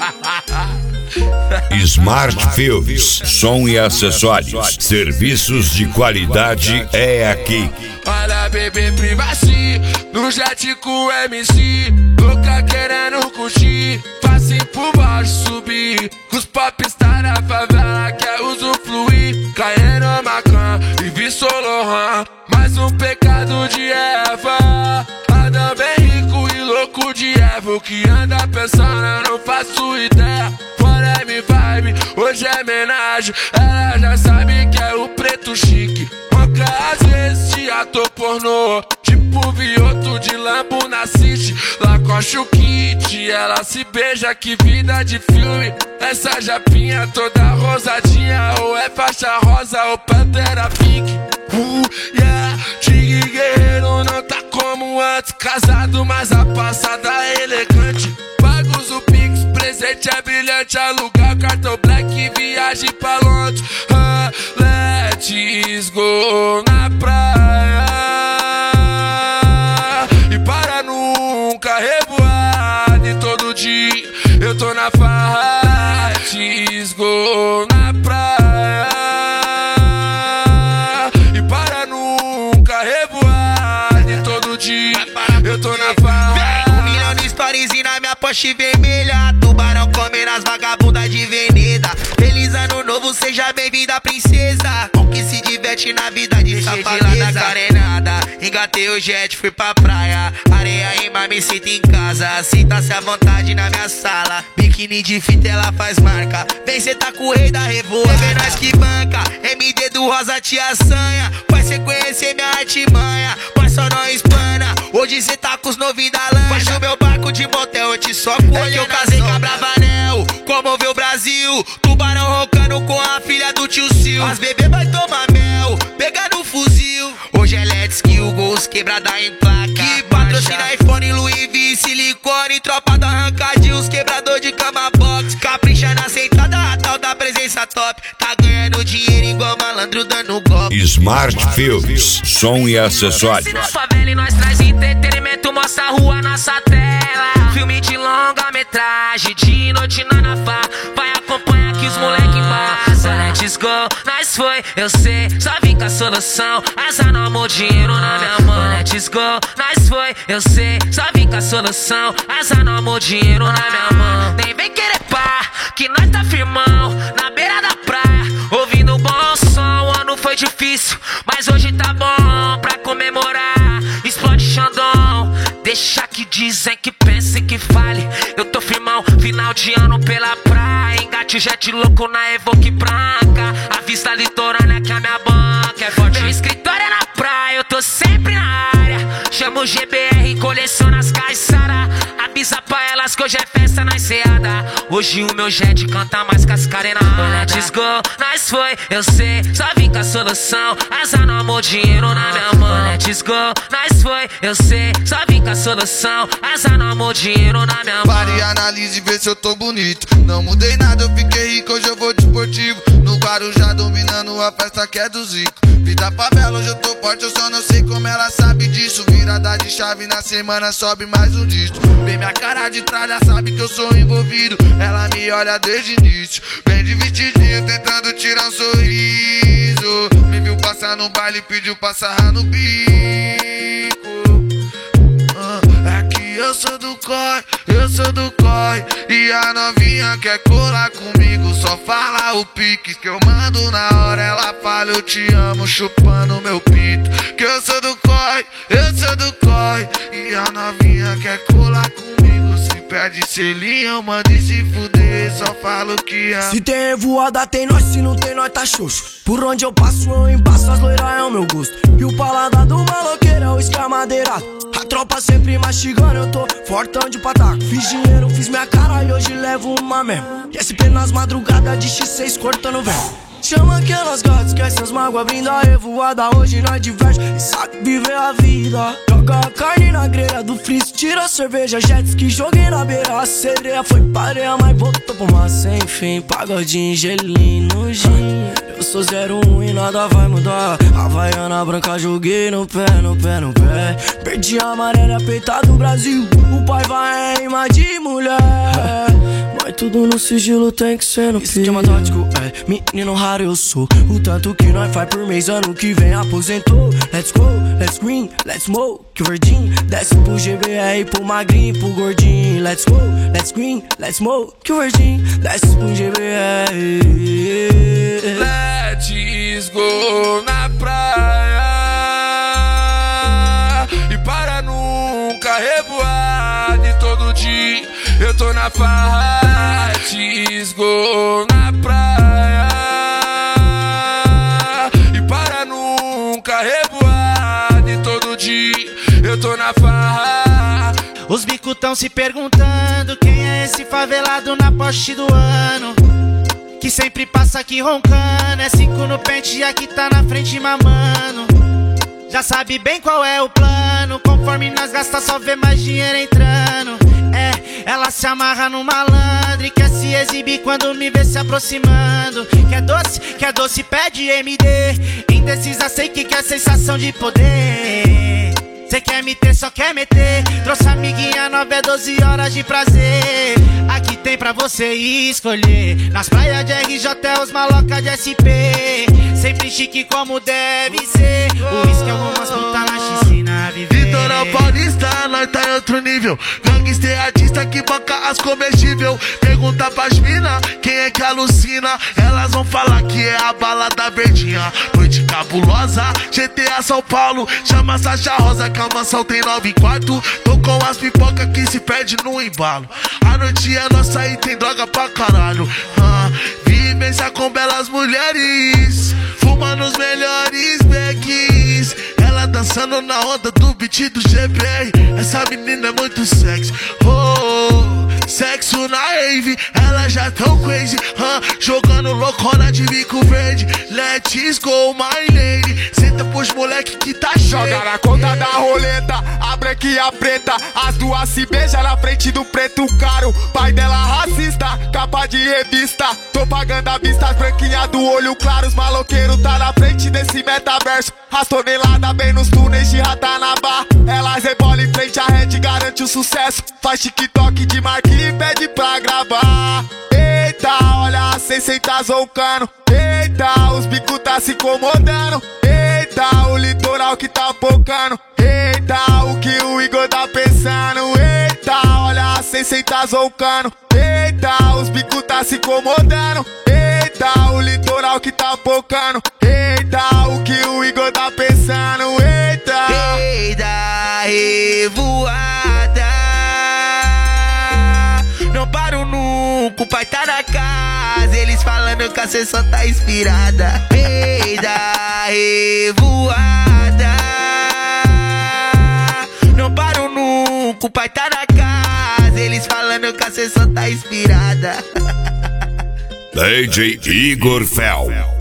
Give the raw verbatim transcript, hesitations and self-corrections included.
Smart Filmes, som e acessórios, serviços de qualidade é aqui. Olha, bebê, privacy, no jet com o M C, louca querendo curtir, facinho por baixo subir, com os popstar da favela quer usufruir, caindo Macan e vi Solohan, mais um pecado de Eva. Anda bem rico e louco de Eva, o que anda pensando eu não faço ideia. Fora M vibe, hoje é homenagem, ela já sabe que é o preto chique. Manca às vezes te ator pornô, tipo Vioto de Lambo na City. Lacoste o kit, ela se beija, que vida de filme. Essa japinha toda rosadinha, ou é faixa rosa ou pantera pink. Uh, yeah, Tigre guerreiro não tá como antes, casado mas a passada é elegante. Pagos o Pix, presente é brilhante, alugar cartão black, viagem pra Londres. uh, Let's go na praia e para nunca revoar. E todo dia eu tô na farra. Let's go na praia e para nunca revoar. E todo dia eu tô na farra. Um milhão de stories e na minha Porsche vermelha, tubarão come nas vagabundas de Veneza. Feliz ano novo, seja bem-vinda, princesa. Com que se diverte na vida de safadeza. Na carenada, engatei o jet, fui pra praia. Areia em mar, me sinto em casa. Sinta-se à vontade na minha sala. Biquíni de fita, ela faz marca. Vem cê tá com o rei da revoada. É nós que banca, M D do Rosa te assanha. Vai cê conhecer minha artimanha, mas só não espana. Hoje cê tá com os novinhos da lancha. Faz o meu barco de motel, eu te soco. É que eu casei com a Bravanel, comoveu o Brasil. Tubarão roncando com a filha do tio Sil. As bebê vai tomar mel, pegar no fuzil. Hoje é Let's Kill, gols quebrada em placa. Que patrocina iPhone, Louis V, silicone. Tropa do arrancadinho, os quebrador de cama box. Capricha na sentada, a tal da presença top. Tá ganhando dinheiro igual malandro dando golpe. Smart Filmes, som e acessórios. Na favela e nós traz entretenimento, mostra a rua, nossa tela. Filme de longa metragem, de noite na Nafá. Vai acompanhar que os moleque embaça. Let's go, nós foi, eu sei, só vim com a solução. Azar no amor, dinheiro na minha mão. Let's go, nós foi, eu sei, só vim com a solução. Azar no amor, dinheiro na minha mão. Nem vem querer pá, que nós tá firmão, na beira da praia, ouvindo um bom som. O ano foi difícil, mas hoje tá bom pra comemorar. Explode Xandão, deixa que dizem, que pensem, que fale. Eu tô firmão, final de ano pela praia. Engate jet louco na Evoque branca. A vista litorânea que a minha banca é forte. Meu escritório é na praia, eu tô sempre na área. Chamo o G B R, coleciona as caixara. Avisa pra elas que hoje é festa na enseada. Hoje o meu jet canta mais que as carenadas. Let's go, nós foi, eu sei, só vim com a solução. Azar no amor, dinheiro na minha mão. Let's go, nós foi, eu sei, só vim com a solução. Azar no amor, dinheiro na minha mão. Pare e analise e vê se eu tô bonito. Não mudei nada, eu fiquei rico, hoje eu vou de esportivo. No Guarujá dominando a festa que é do Zico. Vida favela, hoje eu tô forte, eu só não sei como ela sabe disso. Virada de chave na semana, sobe mais um disco. Vê minha cara de trás, já sabe que eu sou envolvido. Ela me olha desde o início, bem de vestidinho, tentando tirar um sorriso. Me viu passar no baile, pediu pra sarrar no bico. É que eu sou do corre, eu sou do corre. E a novinha quer colar comigo, só fala o pique que eu mando na hora. Ela fala eu te amo, chupando meu pinto. Que eu sou do corre, eu sou do corre. E a novinha quer colar comigo, se perde selinho, eu mando e se fuder, só falo que ama. Se tem revoada tem nós, se não tem nós tá xoxo. Por onde eu passo eu embaço, as loiras é o meu gosto. E o paladar do maloqueiro é o escamadeirado. A tropa sempre mastigando, eu tô fortão de pataco. Fiz dinheiro, fiz minha cara e hoje levo uma mesmo. E S P nas madrugadas de X seis cortando velho. Chama aquelas gatas, esquece as mágoas, vindo a revoada. Hoje nós diverte e sabe viver a vida. Joga a carne na grelha do freeze, tira a cerveja, jets que joguei na beira. A sereia foi pareia, mas voltou pro mar sem fim. Pagodinho, gelinho, no gin. Eu sou zero um e nada vai mudar. Havaiana branca, joguei no pé, no pé, no pé. Perdi a amarela, peita do Brasil. O pai vai em rima de mulher. Mas tudo no sigilo tem que ser no pique. Esquema tático, é, menino raro eu sou. O tanto que nós faz por mês, ano que vem aposentou. Let's go, let's green, let's smoke. Que o verdinho desce pro G B R, pro magrinho, pro gordinho. Let's go, let's green, let's smoke. Que o verdinho desce pro G B R. Let's go na praia e para nunca revoar. De todo dia eu tô na farra. Let's go na praia e para nunca revoar. De todo dia eu tô na farra. Os bicos tão se perguntando quem é esse favelado na Porsche do ano, que sempre passa aqui roncando. É cinco no pente e aqui tá na frente mamando. Já sabe bem qual é o plano. Conforme nós gasta só vê mais dinheiro entrando. É, ela se amarra no malandro e quer se exibir quando me vê se aproximando. Quer doce, quer doce, pede M D. Indecisa, sei que quer sensação de poder. Cê quer me ter, só quer meter. Trouxe amiguinha nova, é doze horas de prazer. Aqui tem pra você escolher. Nas praias de R J, os maloca de S P. Sempre chique como deve ser. O uísque é algumas puta na piscina viver. Litoral Paulista, nós tá em outro nível. Gangster artista que banca as comestível. Pergunta pras mina, quem é que alucina? Elas vão falar que é a balada verdinha. Noite cabulosa, G T A São Paulo. Chama Sacha Rosa que a mansão tem nove quartos. Tô com as pipoca que se perde no embalo. A noite é nossa e tem droga pra caralho. ah, Vivência com belas mulheres, fumando os melhores becks. Ela dançando na onda do beat do G B R. Essa menina é muito sexy. Oh, sexo na rave, ela já tão crazy. uh, Jogando loucona de bico verde. Let's go, my lady. Senta pros moleque que tá cheio. Joga na conta da roleta, a branca e a preta. As duas se beijam na frente do preto caro. Pai dela racista, capa de revista. Propaganda à vista, as branquinhas do olho claro. Os maloqueiros tá na frente desse metaverso. As toneladas bem nos túneis de Ratanabá. Elas rebolam em frente à rede, garante o sucesso. Faz TikTok de marca e pede pra gravar. Eita, olha a seiscentos zoncando. Eita, os bicos tá se incomodando. Eita, o litoral que tá focando. Eita, o que o Igor tá pensando. Eita, olha a seiscentos zoncando. Eita, os bicos tá se incomodando. Eita, o litoral que tá focando. Eita, o que o Igor tá pensando. Eita, Eita, revoada. Não paro nunca, o pai tá na casa. Eles falando que a sessão tá inspirada. Eita, revoada. Não paro nunca, o pai tá na casa. Eles falando que a sessão tá inspirada. D J Igor Fel.